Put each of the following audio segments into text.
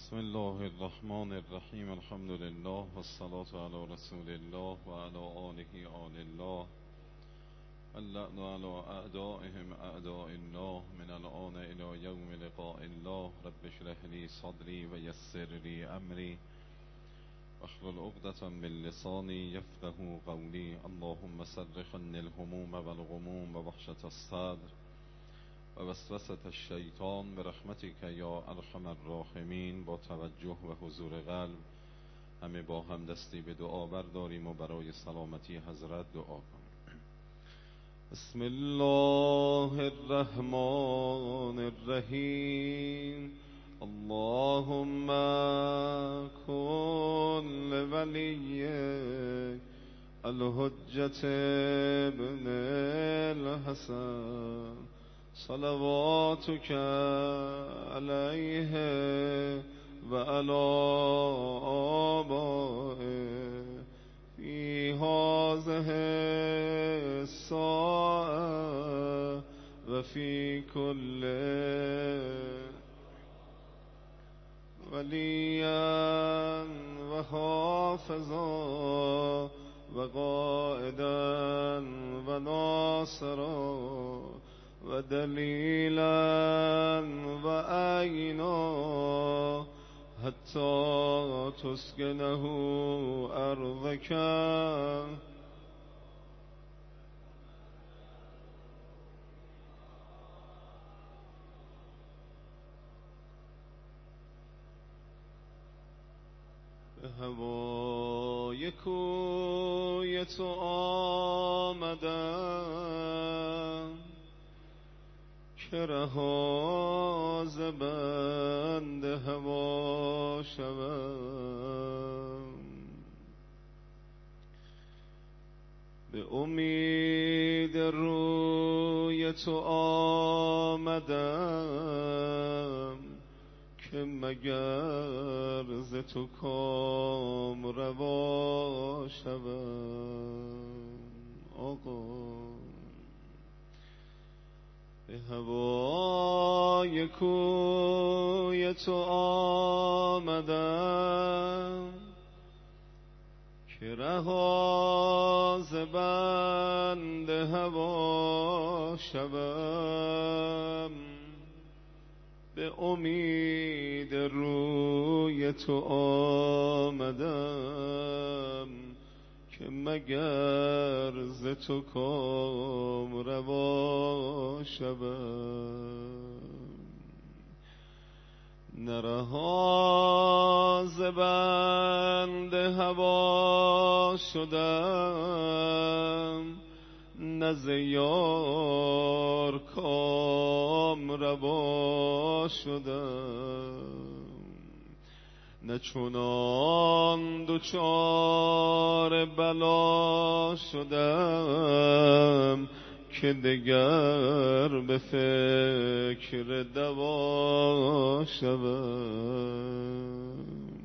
بسم الله الرحمن الرحیم. الحمد لله والصلاة علی رسول الله و علی آله آل الله اللعن علی اعدائهم اعداء الله من الآن الى یوم لقاء الله. رب اشرح لی صدری و یسر لی امری واحلل عقدة من لسانی یفقهوا قولی. اللهم صرف عني الهموم والغموم و وحشة الصدر و وسوسة الشیطان برحمتک یا ارحم الراحمین. با توجه و حضور قلب همه با هم دستی به دعا برداریم و برای سلامتی حضرت دعا کنیم. بسم الله الرحمن الرحیم. اللهم کن لولیک الحجة ابن الحسن صلواتك عليه و علی آبائه فی هذه الساعة و فی کل ولیا و حافظا و قائدا و ناصرا و دلیلا و عینا حتی تسکنه ارضک به هوای کوی تو آمدم که رها ز بند هوا شوم. به امید روی تو آمدم که مگر ز تو کام روا شوم. آقا به هوای کوی تو آمدم که رها ز بند هوا شوم. به امید روی تو آمدم که مگر ز تو کام روا شوم. نه رها ز بند هوا شدم، نه ز یار کام روا شدم. نه چنان دچار بلا شدم که دگر به فکر دوا شوم.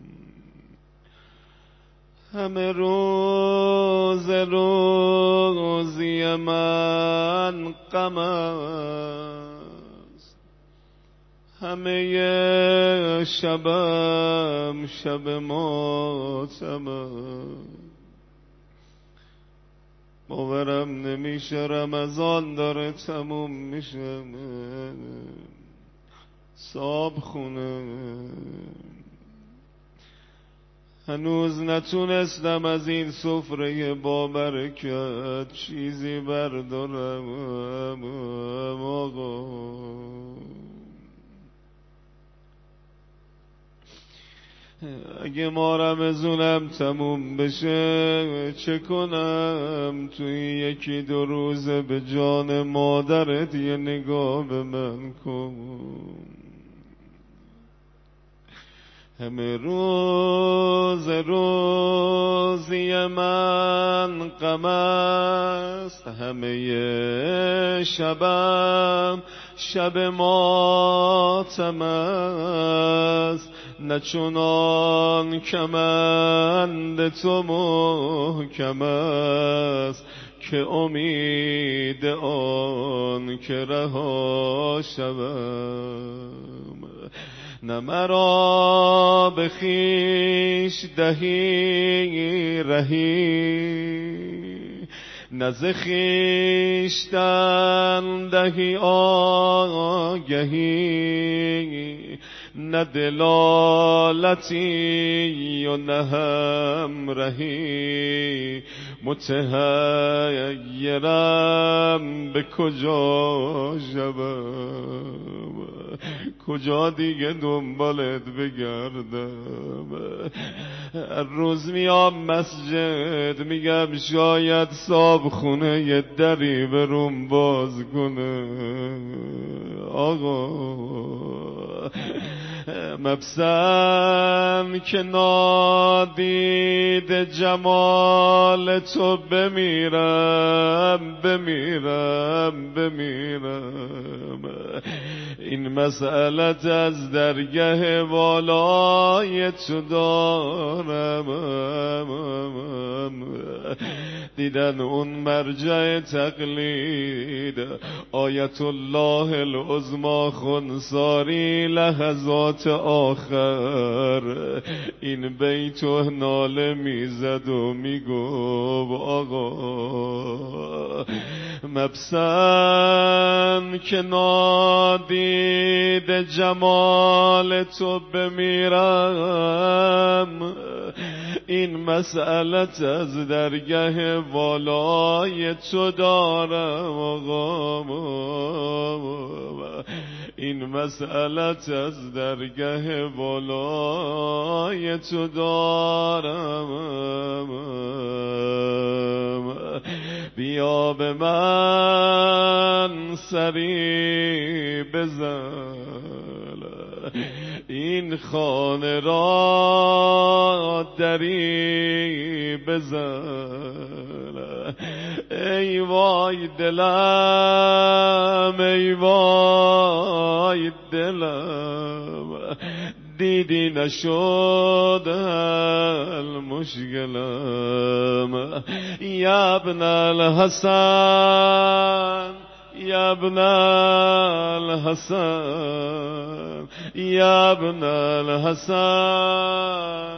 همه روزی من غم است، همه شبم شب ماتم است. باورم نمیشه رمضان داره تموم میشه، صاحب خونه هنوز نتونستم از این سفره با برکت چیزی بردارم. آقا اگه ما رمضونم تموم بشه چه کنم؟ توی یکی دو روزه به جان مادرت یه نگاه به من کن. همه روزی من غم است، همه شبم شب ماتم است. نه چنان کمند تو محکم است که امید آن که رها شوم. نه مرا به خویش دهی رهی، نه ز خویشتن دهی آگهی، نه دلالتی و نه همرهی، متحیرم به کجا شوم، کجا دیگه دنبالت بگردم. هر روز میام مسجد میگم شاید صاحب خونه یه دری بروم باز کنه. آقا مبسم که نادید جمال تو بمیرم بمیرم بمیرم. این مسئلت از درگه والای تو دارم. دیدن اون مرجع تقلید آیت الله العظما خنساری لحظات آخر این بیتو ناله میزد و میگفت آقا مبسم که نادید جمال تو بمیرم، این مسئلت از درگه والای تو دارم. آقا این مسئلت از درگه والای تو دارم. بیا به من سری بزن، این خانه را دری بزن. ای وای دلم ای وای دلم، دیدی نشد المشکلم. یا ابن الحسن یا ابن الحسن یا ابن الحسن،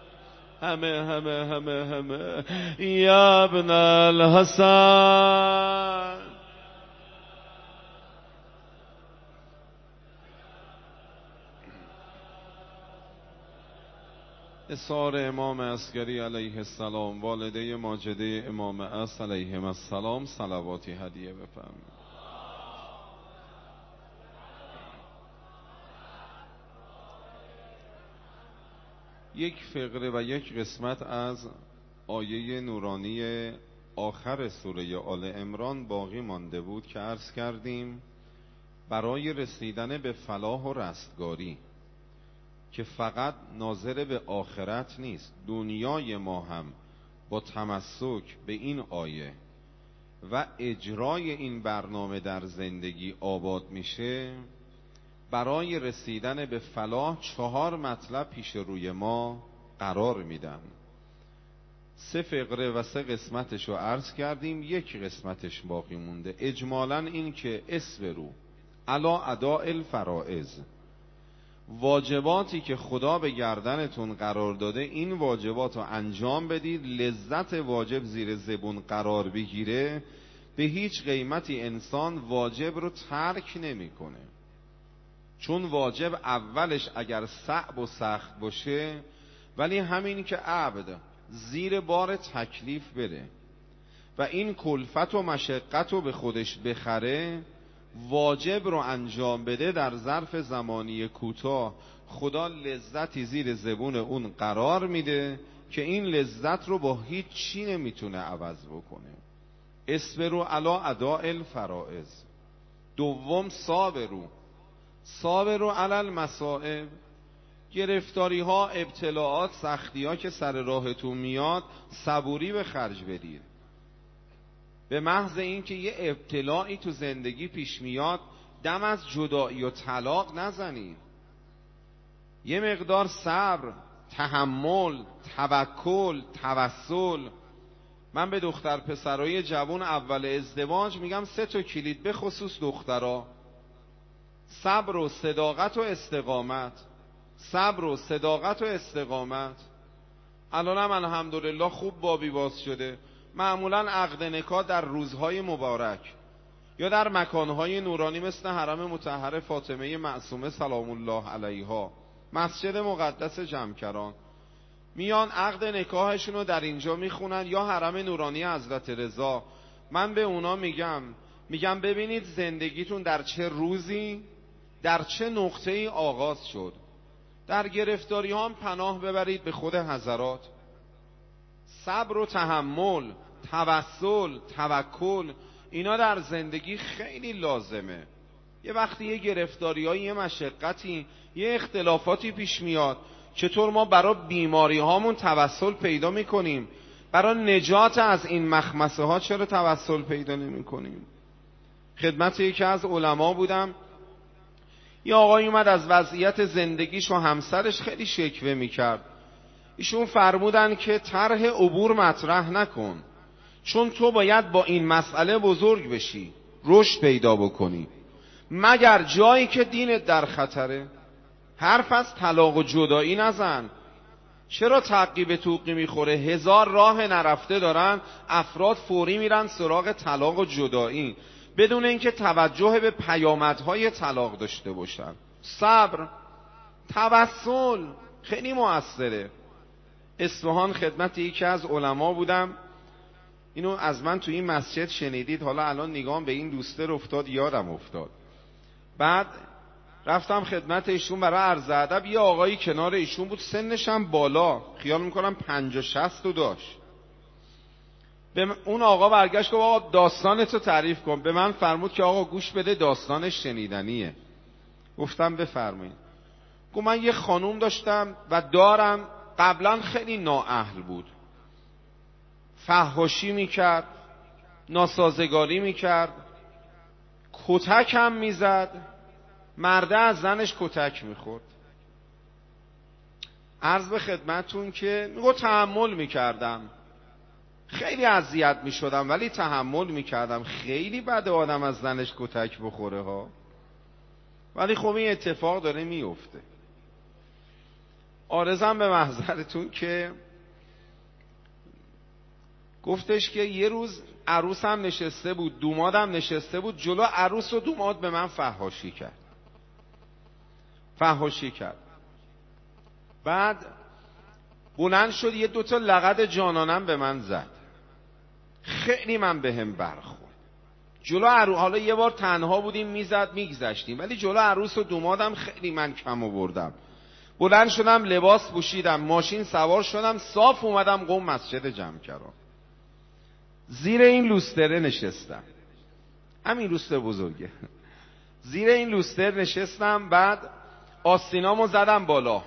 همه یا ابن الحسن. اصرار امام عسکری علیه السلام، والده ماجده امام عصر علیهم السلام، صلواتی هدیه بفرمایید. یک فقره و یک قسمت از آیه نورانی آخر سوره آل عمران باقی مانده بود که عرض کردیم برای رسیدن به فلاح و رستگاری که فقط ناظر به آخرت نیست، دنیای ما هم با تمسک به این آیه و اجرای این برنامه در زندگی آباد میشه. برای رسیدن به فلاح 4 مطلب پیش روی ما قرار میدن. 3 فقره و 3 قسمتش رو عرض کردیم، 1 قسمتش باقی مونده. اجمالاً این که اصبروا علی اداء الفرائض، واجباتی که خدا به گردنتون قرار داده این واجبات رو انجام بدید. لذت واجب زیر زبون قرار بگیره، به هیچ قیمتی انسان واجب رو ترک نمیکنه، چون واجب اولش اگر صعب و سخت باشه، ولی همین که عبد زیر بار تکلیف بره و این کلفت و مشقت رو به خودش بخره، واجب رو انجام بده، در ظرف زمانی کوتاه خدا لذتی زیر زبون اون قرار میده که این لذت رو با هیچ چی نمیتونه عوض بکنه. اصبروا علی اداء الفرائض. دوم صابروا علی المصائب، گرفتاری ها، ابتلاعات، سختی ها که سر راهتون میاد صبوری به خرج بدید. به محض اینکه یه ابتلاعی تو زندگی پیش میاد دم از جدایی و طلاق نزنید. یه مقدار صبر، تحمل، توکل، توسل. من به دختر پسرای جوان اول ازدواج میگم 3 کلید، به خصوص دخترها: صبر و صداقت و استقامت. صبر و صداقت و استقامت. الان هم الحمدلله خوب بابی باز شده. معمولا عقد نکاح در روزهای مبارک یا در مکانهای نورانی مثل حرم مطهر فاطمه معصومه سلام الله علیها، مسجد مقدس جمکران، میان عقد نکاحشون رو در اینجا میخونن، یا حرم نورانی حضرت رضا. من به اونا میگم ببینید زندگیتون در چه روزی، در چه نقطه‌ای آغاز شد. در گرفتاری هم پناه ببرید به خود حضرات. صبر و تحمل، توسل، توکل، اینا در زندگی خیلی لازمه. یه وقتی یه گرفتاریایی، یه مشقتی، یه اختلافاتی پیش میاد، چطور ما برای بیماری هامون توسل پیدا میکنیم؟ برای نجات از این مخمسه ها چرا توسل پیدا نمی کنیم؟ خدمت یکی از علما بودم، یه آقایی اومد از وضعیت زندگیش و همسرش خیلی شکوه میکرد. ایشون فرمودن که طرح عبور مطرح نکن، چون تو باید با این مسئله بزرگ بشی، رشد پیدا بکنی، مگر جایی که دینت در خطره. حرف از طلاق و جدایی نزن. چرا تعقیب توقی میخوره؟ 1000 راه نرفته دارن افراد، فوری میرن سراغ طلاق و جدایی بدون اینکه توجه به پیامدهای طلاق داشته باشن. صبر، توسل خیلی مؤثره. اصفهان خدمت یکی از علما بودم، اینو از من تو این مسجد شنیدید، حالا الان نگام به این لوستر افتاد، یادم افتاد. بعد رفتم خدمت ایشون برای عرض ادب. یه آقایی کنار ایشون بود، سنش هم بالا، خیال میکنم 50-60 داشت. به اون آقا برگشت گفت آقا داستانتو تعریف کن. به من فرمود که آقا گوش بده، داستانش شنیدنیه. گفتم بفرمایید. گفت من یه خانوم داشتم و دارم، قبلا خیلی نااهل بود، فحاشی میکرد، ناسازگاری میکرد، کتک هم میزد، مرده از زنش کتک میخورد. عرض به خدمتون که میگو تحمل میکردم، خیلی اذیت میشدم ولی تحمل میکردم. خیلی بده آدم از زنش کتک بخوره ها، ولی خب این اتفاق داره میفته. عارضم به محضرتون که گفتش که یه روز عروسم نشسته بود، دومادم نشسته بود، جلو عروس و دوماد به من فحاشی کرد. بعد بلند شد یه 2 لقد جانانم به من زد. خیلی من بهم برخورد. جلو عروس، حالا یه بار تنها بودیم میزد میگذشتیم، ولی جلو عروس و دومادم خیلی من کم آوردم. بلند شدم، لباس پوشیدم، ماشین سوار شدم، صاف اومدم قم مسجد جمکران. زیر این لوستره نشستم، همین لوستر بزرگه، زیر این لوستر نشستم. بعد آستینامو زدم بالا،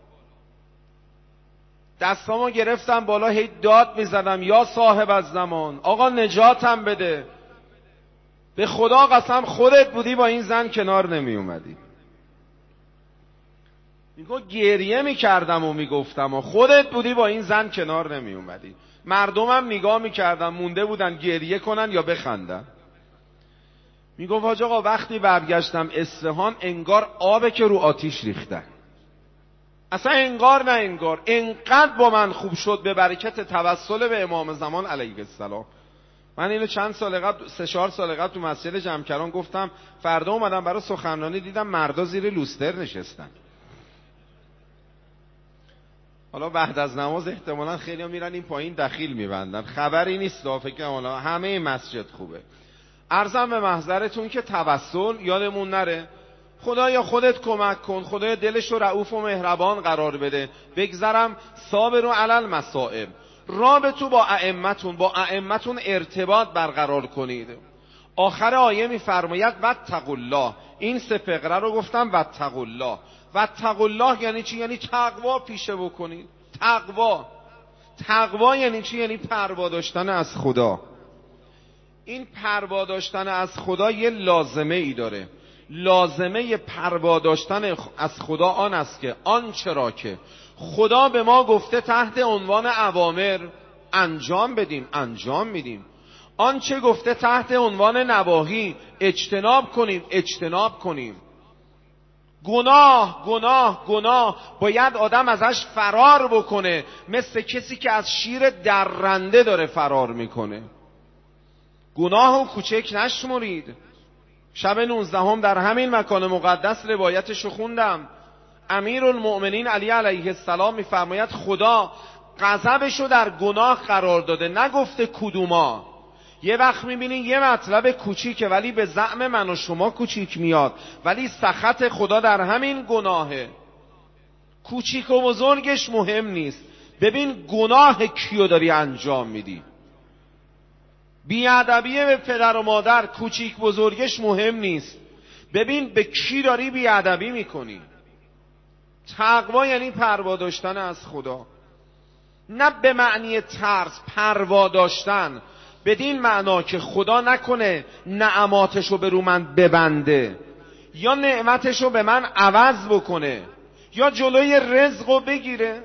دستامو گرفتم بالا، هی داد میزدم یا صاحب الزمان، آقا نجاتم بده. به خدا قسم خودت بودی با این زن کنار نمی اومدی. میگو گریه میکردم و میگفتم و خودت بودی با این زن کنار نمی اومدی. مردمم نگاه میکردم، مونده بودن گریه کنن یا بخندن. میگو حاج آقا وقتی برگشتم اصفهان انگار آبه که رو آتیش ریختن. اصلا انگار نه انگار، انقدر با من خوب شد به برکت توسل به امام زمان علیه السلام. من اینو چند سال قبل، 3-4 سال قبل تو مسجد جمکران گفتم. فردا اومدم برای سخنرانی، دیدم مردا زیر لوستر نشستن. حالا بعد از نماز احتمالاً خیلی ها میرن این پایین دخیل میبندن، خبری نیست، فکر حالا همه مسجد خوبه. عرضم به محضرتون که توسل یادمون نره. خدایا خودت کمک کن، خدایا دلش رو رؤوف و مهربان قرار بده. بگذرم صابر و علل مصائب، رابطو با ائمتون ارتباط برقرار کنید. آخر آیه میفرماید واتقوا الله. این 3 فقره رو گفتم واتقوا الله. واتقوا الله یعنی چی؟ یعنی تقوا پیشه بکنید. تقوا یعنی چی؟ یعنی پروا داشتن از خدا. این پروا داشتن از خدا یه لازمه ای داره. لازمه پروا داشتن از خدا آن است که آنچه را که خدا به ما گفته تحت عنوان اوامر انجام بدیم انجام میدیم، آنچه گفته تحت عنوان نواهی اجتناب کنیم اجتناب کنیم. گناه گناه گناه باید آدم ازش فرار بکنه، مثل کسی که از شیر درنده داره فرار میکنه. گناه و کوچک نشمرید. شب 19 در همین مکان مقدس روایتشو خوندم. امیرالمؤمنین علی علیه السلام میفرماید خدا غضبشو در گناه قرار داده، نگفته کدوما. یه وقت میبینی یه مطلب کوچیکه ولی به زعم من و شما کوچیک میاد، ولی سخط خدا در همین گناهه. کوچیک و بزرگش مهم نیست، ببین گناه کیو داری انجام میدی. بیادبی به پدر و مادر کوچیک بزرگش مهم نیست، ببین به کی داری بیادبی میکنی. تقوا یعنی پروا داشتن از خدا، نه به معنی ترس، پروا داشتن بدین معنا که خدا نکنه نعماتشو به رو من ببنده، یا نعمتشو به من عوض بکنه، یا جلوی رزقو بگیره.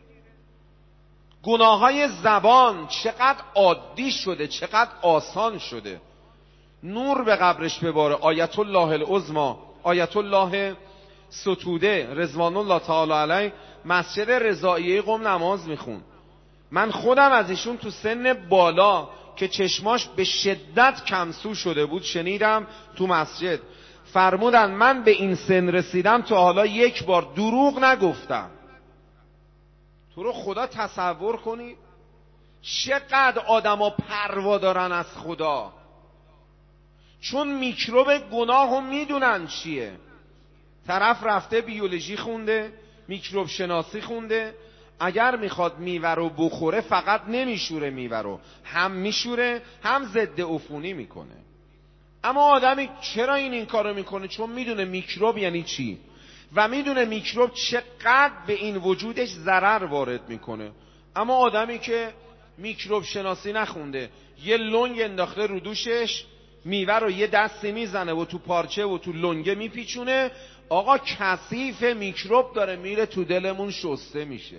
گناههای زبان چقدر عادی شده، چقدر آسان شده. نور به قبرش بباره. آیت الله العظمی آیت الله ستوده رضوان الله تعالی علیه مسجد رضائیه قم نماز میخون. من خودم از ایشون تو سن بالا که چشماش به شدت کمسو شده بود شنیدم تو مسجد فرمودن من به این سن رسیدم تا حالا یک بار دروغ نگفتم. تو رو خدا تصور کنی چقدر آدما پروا دارن از خدا، چون میکروب گناه رو میدونن چیه. طرف رفته بیولوژی خونده، میکروب شناسی خونده، اگر میخواد میوه رو بخوره فقط نمیشوره میوه رو، هم میشوره هم ضد عفونی میکنه. اما آدمی چرا این کارو میکنه؟ چون میدونه میکروب یعنی چی و میدونه میکروب چقدر به این وجودش ضرر وارد میکنه. اما آدمی که میکروب شناسی نخونده یه لنگ انداخته رو دوشش، میوه رو یه دستی میزنه و تو پارچه و تو لنگه میپیچونه، آقا کثیف میکروب داره میره تو دلمون شسته میشه.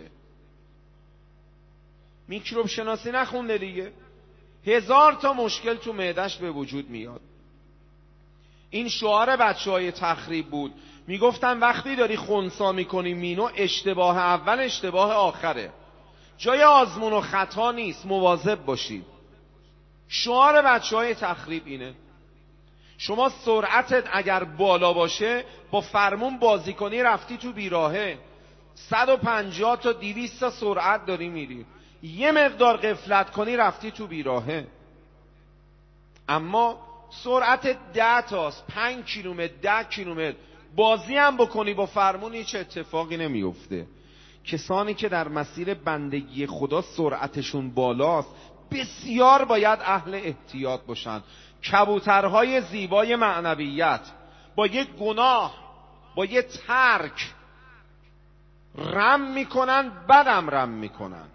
میکروب شناسی نخونده دیگه، 1000 تا مشکل تو معدش به وجود میاد. این شعار بچه‌های تخریب بود، میگفتن وقتی داری خنثی میکنی مینو، اشتباه اول اشتباه آخره، جای آزمون و خطا نیست، مواظب باشید. شعار بچه‌های تخریب اینه. شما سرعتت اگر بالا باشه با فرمون بازی کنی رفتی تو بیراهه، 150 تا 200 تا سرعت داری میری، یه مقدار غفلت کنی رفتی تو بیراهه. اما سرعت 10 تاست، 5 کیلومتر 10 کیلومتر بازی هم بکنی با فرمون هیچ اتفاقی نمیفته. کسانی که در مسیر بندگی خدا سرعتشون بالاست بسیار باید اهل احتیاط باشن. کبوترهای زیبای معنویت با یک گناه، با یک ترک رم میکنن، بدم رم میکنن.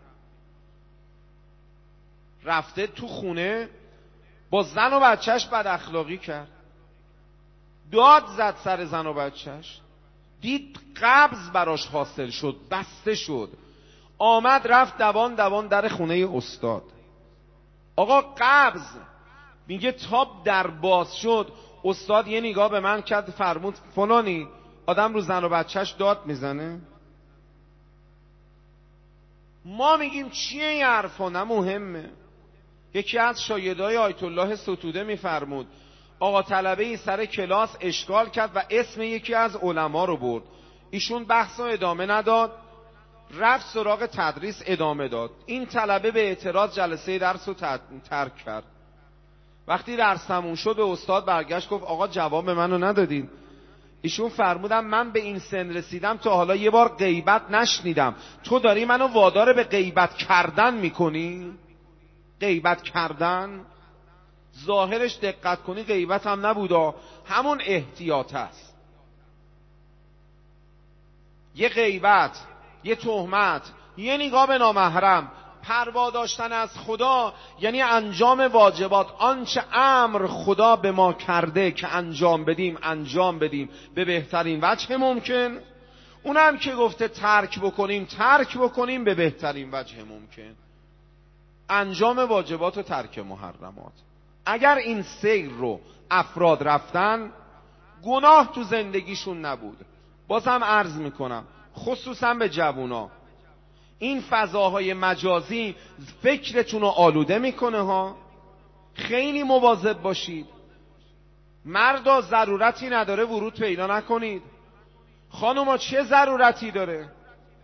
رفته تو خونه با زن و بچهش بد اخلاقی کرد، داد زد سر زن و بچهش، دید قبض براش حاصل شد، بسته شد، آمد رفت دوان دوان در خونه استاد. آقا قبض، میگه تاب در باز شد. استاد یه نگاه به من کرد فرمود فلانی آدم رو زن و بچهش داد میزنه. ما میگیم چیه این حرفا؟ نه مهمه. یکی از شاگردای آیت الله ستوده میفرمود آقا طلبه ای سر کلاس اشکال کرد و اسم یکی از علما رو برد، ایشون بحث رو ادامه نداد، رفت سراغ تدریس ادامه داد. این طلبه به اعتراض جلسه درس رو ترک کرد. وقتی درس تموم شد به استاد برگشت گفت آقا جواب منو ندادین. ایشون فرمودن من به این سن رسیدم تا حالا یه بار غیبت نشنیدم، تو داری منو وادار به غیبت کردن میکنی؟ غیبت کردن ظاهرش دقت کنی غیبت هم نبودا، همون احتیاط است. یه غیبت، یه تهمت، یه نگاه به نامحرم، پروا داشتن از خدا یعنی انجام واجبات. آنچه امر خدا به ما کرده که انجام بدیم به بهترین وجه ممکن. اونم که گفته ترک بکنیم به بهترین وجه ممکن. انجام واجبات و ترک محرمات. اگر این سیر رو افراد رفتن، گناه تو زندگیشون نبود، بازم عرض میکنم خصوصا به جوونا، این فضاهای مجازی فکرتون رو آلوده میکنه ها. خیلی مواظب باشید. مردا ضرورتی نداره ورود پیدا نکنید. خانوما چه ضرورتی داره؟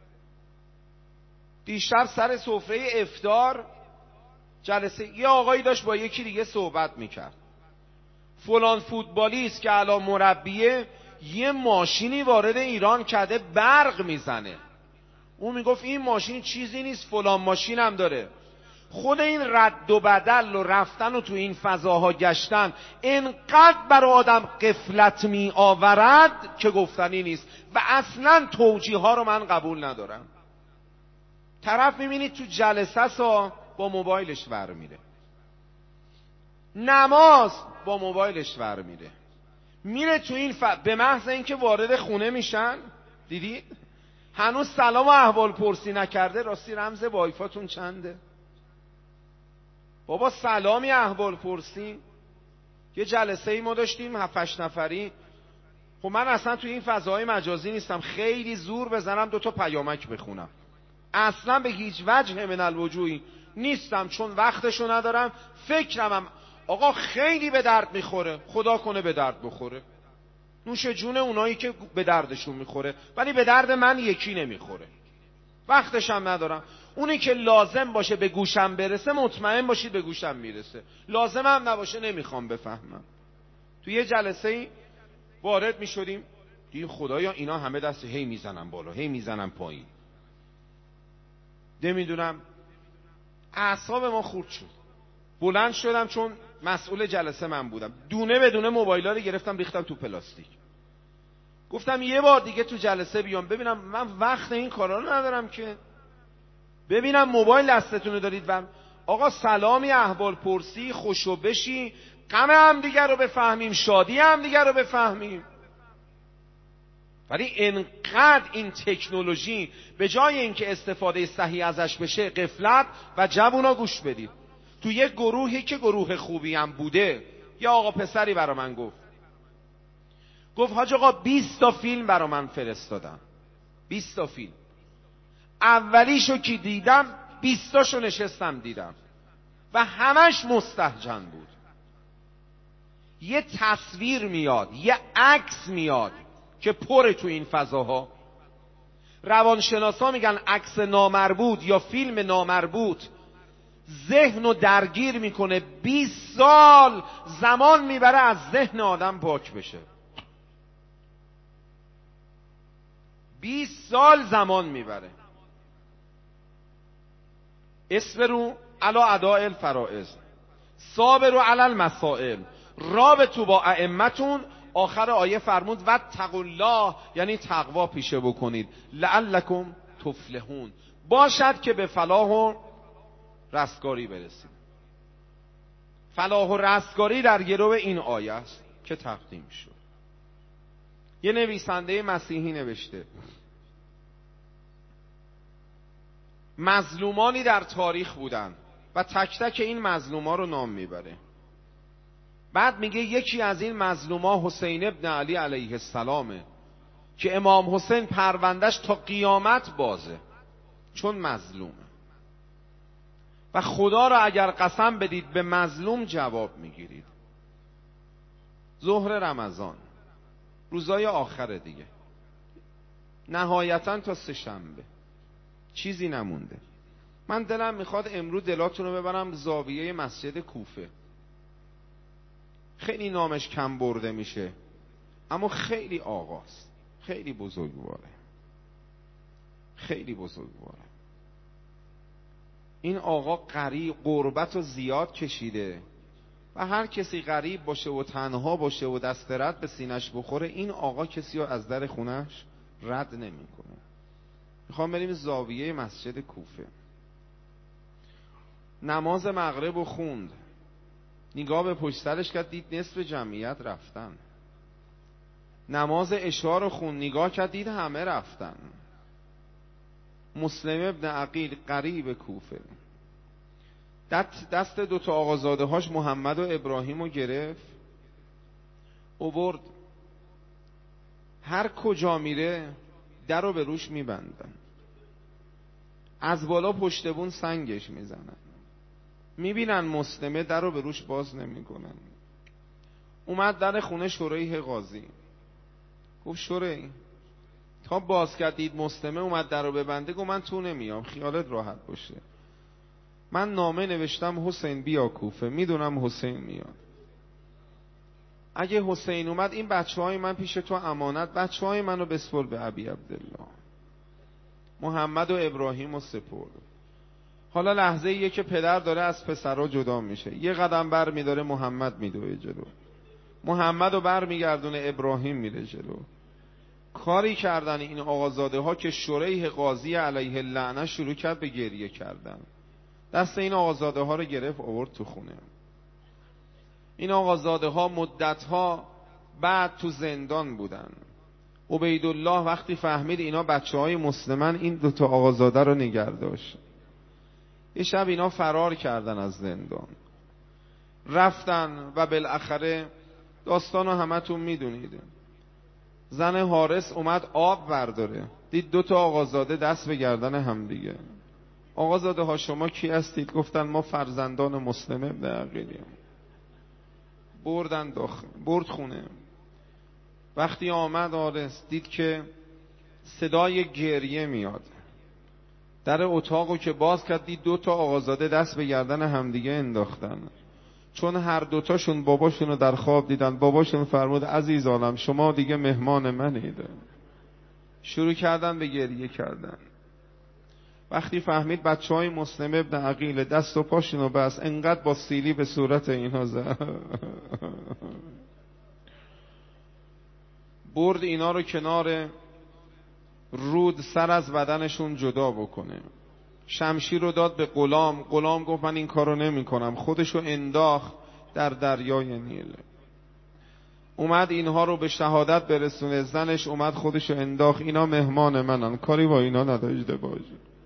دیشب سر سفره افطار جلسه یه آقایی داشت با یکی دیگه صحبت میکرد. فلان فوتبالیست که الان مربیه یه ماشینی وارد ایران کرده برق میزنه. اون میگفت این ماشین چیزی نیست، فلان ماشین هم داره. خود این رد و بدل و رفتن و تو این فضاها گشتن انقدر برای آدم غفلت می آورد که گفتنی نیست و اصلا توجیه ها رو من قبول ندارم. طرف میبینید تو جلسه سا با موبایلش ور میره، نماز با موبایلش ور میره تو این به محض اینکه وارد خونه میشن، دیدید هنوز سلام و احوال پرسی نکرده، راستی رمز وایفاتون چنده؟ بابا سلامی احوال پرسی. یه جلسه ای ما داشتیم 7-8 نفری. خب من اصلا تو این فضاهای مجازی نیستم، خیلی زور بزنم 2 تا پیامک بخونم، اصلا به هیچ وجه من الوجوهی نیستم، چون وقتشو ندارم. فکرمم آقا خیلی به درد میخوره، خدا کنه به درد بخوره، نوش جون اونایی که به دردشون میخوره، ولی به درد من یکی نمیخوره. وقتشم ندارم. اونی که لازم باشه به گوشم برسه مطمئن باشید به گوشم میرسه، لازم هم نباشه نمیخوام بفهمم. تو یه جلسه ای وارد میشدیم، دیدیم خدایا اینا همه دست هی میزنن بالا هی میزنن پایین. نمیدونم اعصاب ما خورد شد. بلند شدم چون مسئول جلسه من بودم، دونه بدونه موبایلا رو گرفتم ریختم تو پلاستیک. گفتم یه بار دیگه تو جلسه بیام ببینم، من وقت این کارا رو ندارم که ببینم موبایل دستتون رو دارید. و آقا سلامی احوال پرسی خوشو بشی، غم هم دیگر رو بفهمیم، شادی هم دیگر رو بفهمیم. ولی انقدر این تکنولوژی به جای اینکه استفاده صحیح ازش بشه غفلت. و جوونا گوش بدید، تو یک گروهی که گروه خوبی هم بوده، یا آقا پسری برا من گفت حاج آقا 20 تا فیلم برا من فرستادن، 20 تا فیلم. اولیشو که دیدم 20 تاشو نشستم دیدم و همش مستهجن بود. یه تصویر میاد، یه عکس میاد که پره تو این فضاها. روانشناسا میگن عکس نامربوط یا فیلم نامربوط ذهن رو درگیر میکنه، 20 سال زمان میبره از ذهن آدم پاک بشه. 20 سال زمان میبره. اصبروا علی اداء الفرائض صابروا علی المسائل رابطوا با ائمتون. آخر آیه فرمود و اتقوا الله، یعنی تقوا پیشه بکنید، لعلکم تفلحون، باشد که به فلاح و رستگاری برسید. فلاح و رستگاری در گرو این آیه است که تقدیم شد. یه نویسنده مسیحی نوشته مظلومانی در تاریخ بودن و تک تک این مظلوما رو نام میبره. بعد میگه یکی از این مظلوما حسین ابن علی علیه السلامه که امام حسین پروندش تا قیامت بازه چون مظلومه. و خدا را اگر قسم بدید به مظلوم جواب میگیرید. ظهر رمضان، روزای آخر دیگه، نهایتا تا 3 شنبه چیزی نمونده. من دلم میخواد امروز دلاتون رو ببرم زاویه مسجد کوفه. خیلی نامش کم برده میشه اما خیلی آقاست، خیلی بزرگواره، خیلی بزرگواره. این آقا غربت رو زیاد کشیده و هر کسی غریب باشه و تنها باشه و دست رد به سینش بخوره، این آقا کسی رو از در خونش رد نمیکنه. میخوام بریم زاویه مسجد کوفه. نماز مغرب رو خوند، نگاه به پشت سرش کرد دید نصف جمعیت رفتن. نماز عشا رو خوند، نگاه کرد دید همه رفتن. مسلم ابن عقیل قریب کوفه دست 2 تا آقازاده هاش محمد و ابراهیم رو گرفت، اوورد هر کجا میره در رو به روش میبندن، از بالا پشت بون سنگش میزنن، میبینن مسلمه در رو به روش باز نمیکنن. اومد در خونه شریح قاضی، گفت شریح تا باز کردید مسلمه اومد در رو ببنده، گفت من تو نمیام، خیالت راحت باشه، من نامه نوشتم حسین بیا کوفه، میدونم حسین میاد، اگه حسین اومد این بچه‌های من پیش تو امانت، بچه‌های منو بسپر به ابی عبدالله. محمد و ابراهیم و سپرد. حالا لحظه ایه که پدر داره از پسرها جدا میشه، یه قدم بر میداره محمد میدوه جلو، محمد رو بر میگردونه ابراهیم میره جلو. کاری کردن این آقازاده ها که شریح قاضی علیه اللعنه شروع کرد به گریه کردن. دست این آقازاده ها رو گرفت آورد تو خونه. این آقازاده ها مدت ها بعد تو زندان بودن. عبیدالله وقتی فهمید اینا بچه های مسلمن، این دوتا آقازاده رو نگرداشت. یه شب اینا فرار کردن از زندان، رفتن و بالاخره داستانو همتون میدونید. زن حارس اومد آب برداره، دید دوتا آقازاده دست به گردن هم دیگه. آقازاده ها شما کی هستید؟ گفتن ما فرزندان مسلم ابن عقیلیم. بردن داخل، برد خونه. وقتی آمد حارس دید که صدای گریه میاد، در اتاقو که باز کرد دید دوتا آقازاده دست به گردن همدیگه انداختن، چون هر دوتاشون باباشونو در خواب دیدن. باباشون فرمود عزیزانم شما دیگه مهمان منید. شروع کردن به گریه کردن. وقتی فهمید بچه های مسلم ابن عقیل، دست و پاشونو بس، انقدر با سیلی به صورت اینها زد. برد اینا رو کنار رود، سر از بدنشون جدا بکنه. شمشیر رو داد به غلام. غلام گفت من این کارو نمی کنم، خودشو انداخت در دریای نیل. اومد اینها رو به شهادت برسونه. زنش اومد خودشو انداخت، اینا مهمان منن، کاری با اینا نداشته باشه.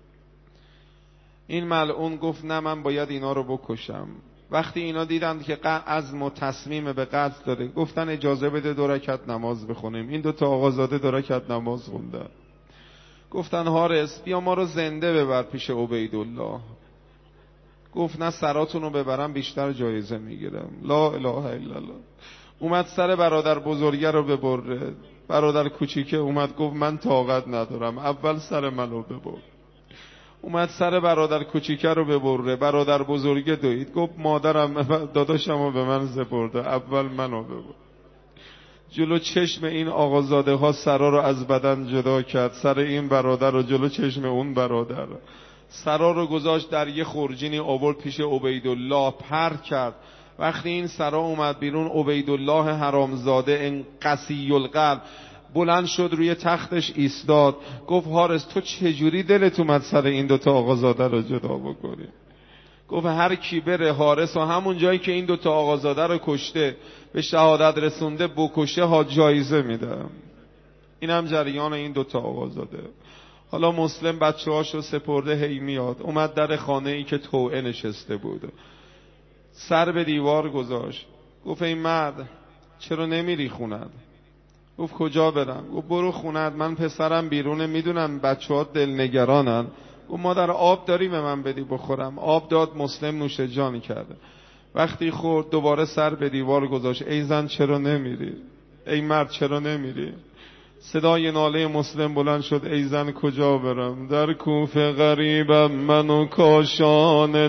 این ملعون گفت نه من باید اینا رو بکشم. وقتی اینا دیدند که عزم و تصمیم به قتل داره، گفتن اجازه بده 2 رکعت نماز بخونیم. این دوتا آقازاده 2 رکعت نماز خوندن. گفتن حارس بیا ما رو زنده ببر پیش عبیدالله. گفت نه سراتون رو ببرم بیشتر جایزه میگیرم. لا اله الا الله. اومد سر برادر بزرگه رو ببره. برادر کوچیکه اومد گفت من طاقت ندارم، اول سر منو ببر. اومد سر برادر کوچیکه رو ببره. برادر بزرگه دوید، گفت مادرم داداشمو به من سپرده، اول منو ببر. جلو چشم این آقازاده ها سرا رو از بدن جدا کرد. سر این برادر رو جلو چشم اون برادر، سرا رو گذاشت در یه خورجینی آورد پیش عبیدالله، پرت کرد. وقتی این سرا اومد بیرون، عبیدالله حرامزاده این قسی القلب بلند شد روی تختش ایستاد. گفت حارس تو چجوری دلت اومد سر این دوتا آقازاده رو جدا بکنی؟ گفت هر کی بره حارس و همون جایی که این دوتا آقازاده رو کشته به شهادت رسونده بکشه ها جایزه میدم. اینم جریان این دوتا آقازاده. حالا مسلم بچه هاشو سپرده، هی میاد. اومد در خانه ای که توعه نشسته بود، سر به دیوار گذاشت. گفت این مرد چرا نمیری خوند؟ گفت کجا برم؟ گفت برو خوند، من پسرم بیرونه، میدونم بچه ها دلنگرانن. گفت مادر آب داری به من بدی بخورم؟ آب داد، مسلم نوش جانی کرده. وقتی خورد دوباره سر به دیوار گذاشت. ای زن چرا نمیری؟ ای مرد چرا نمیری؟ صدای ناله مسلم بلند شد. ای زن کجا برم؟ در کوفه غریبم من و کاشانه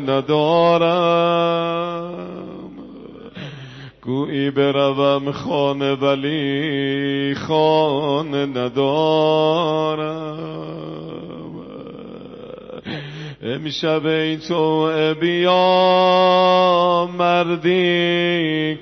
ندارم، گویی بروم خانه ولی خانه ندارم. امشب ای تو بیا مردی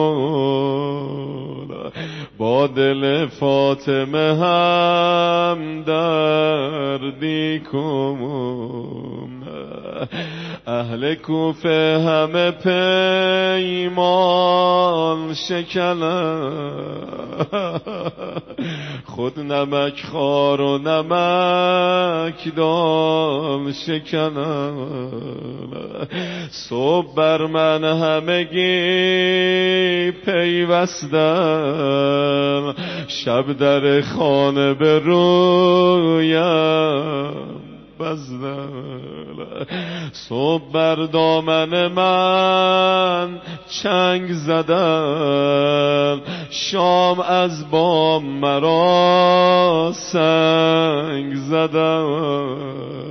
کن، با دل فاطمه هم دردی کن. اهل کوفه همه پیمان شکنن، خود نمک خوار و نمک دان شکنم. صبح بر من همگی پیوستن، شب در خانه به رویم بزدن. صبح بر دامن من چنگ زدن، شام از بام مرا سنگ زدن.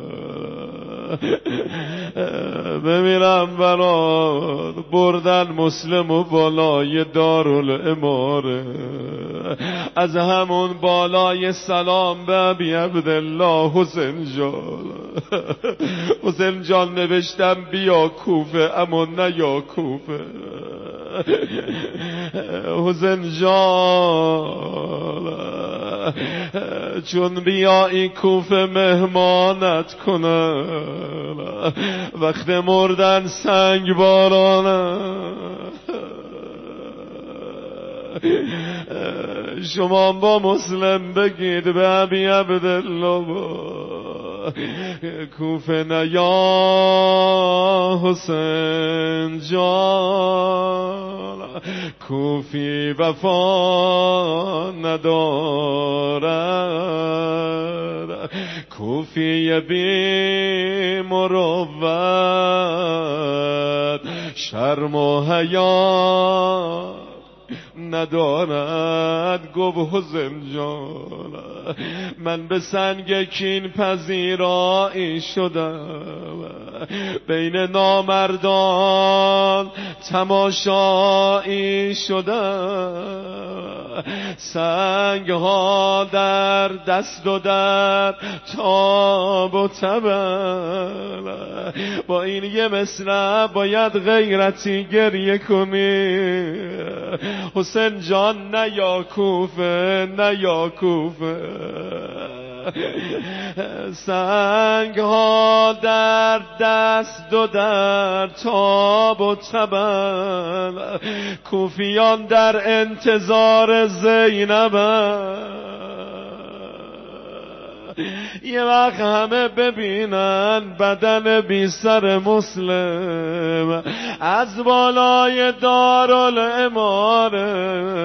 بمیرم برات بردن مسلم و بالای دارالاماره، از همون بالای سلام به ابی عبدالله حسین جان. حسین جان نوشتم بیا کوفه اما نه یا کوفه. حسین جان چون بیایی کوفه مهمانت کنم، وقت مردن سنگ بارانم. شما با مسلم بگید به ابی عبدالله کوفه نیا حسین جان، کوفی وفا ندارد، کوفی بی مروت شرم و حیا ندارد. گفت حسین جان من به سنگ کین پذیرایی شدم، بین نامردان تماشایی شدم، سنگ ها در دست و در تاب و تبل. با این یه مصرع باید غیرتی گریه کنی. حسین جان نه یا کوفه نه یا کوفه، سنگ ها در دست و در تاب و تبل، کوفیان در انتظار زینبن. یه وقت همه ببینن بدن بی سر مسلم از بالای دارالاماره،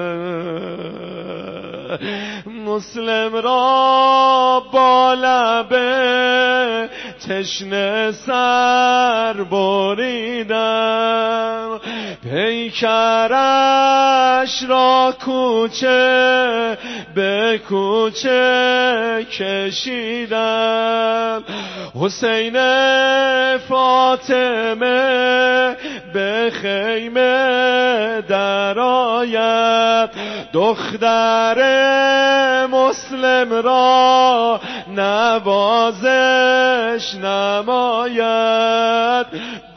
مسلم را با لب تشنه سر بریدم، پیکرش را کوچه به کوچه کشیدم، حسین فاطمه به خیمه درآید، دختر مسلم را نوازش نماید.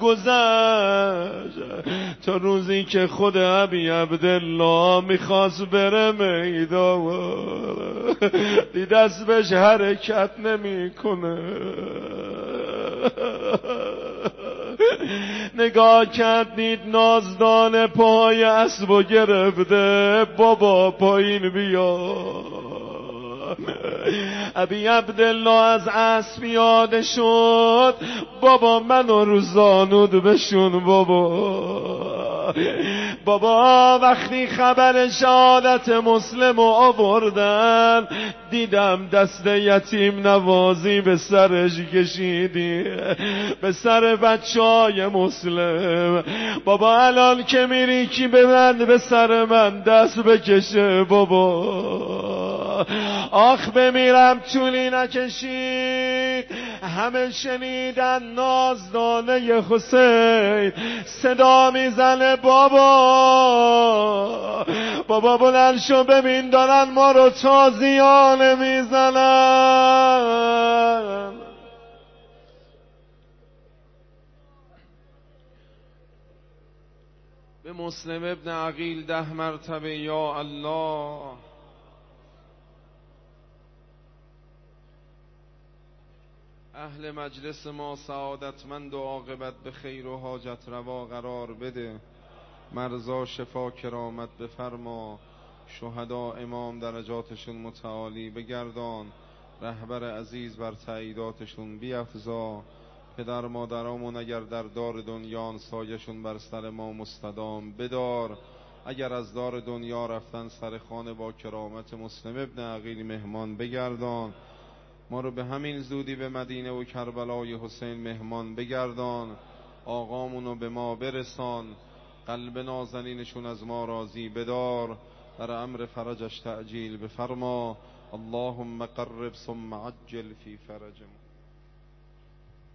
گذشت تا روزی که خود ابی عبدالله میخواست بره میدان، دید اسبش حرکت نمیکنه، نگاه کرد دید نازدان پای اسبو گرفته، بابا پایین بیا. ابی عبدالله از اسب پیاده شد، بابا منو رو زانود بشون بابا. وقتی خبر شهادت مسلم رو آوردن، دیدم دست یتیم نوازی به سرش کشیدی، به سر بچهای مسلم. بابا الان که میری کی به من به سر من دست بکشه بابا؟ آخ بمیرم طولی نکشید. همه شنیدن نازدانه حسین صدا میزنه بابا بلند شو ببین دارن ما رو تازیانه میزنن. به مسلم ابن عقیل 10 مرتبه یا الله. اهل مجلس ما سعادتمند و عاقبت به خیر و حاجت روا قرار بده. مرزا شفا کرامت بفرما. شهدا امام درجاتشون متعالی بگردان، رهبر عزیز بر تاییداتشون بیفزا، پدر مادرامون اگر در دار دنیا سایشون بر سر ما مستدام بدار، اگر از دار دنیا رفتن سر خانه با کرامت مسلم ابن عقیل مهمان بگردان، ما رو به همین زودی به مدینه و کربلای حسین مهمان بگردان، آقامونو به ما برسان، قلب نازنینشون از ما راضی بدار، در امر فرجش تعجیل بفرما، اللهم قرب ثم عجل فی فرجهم.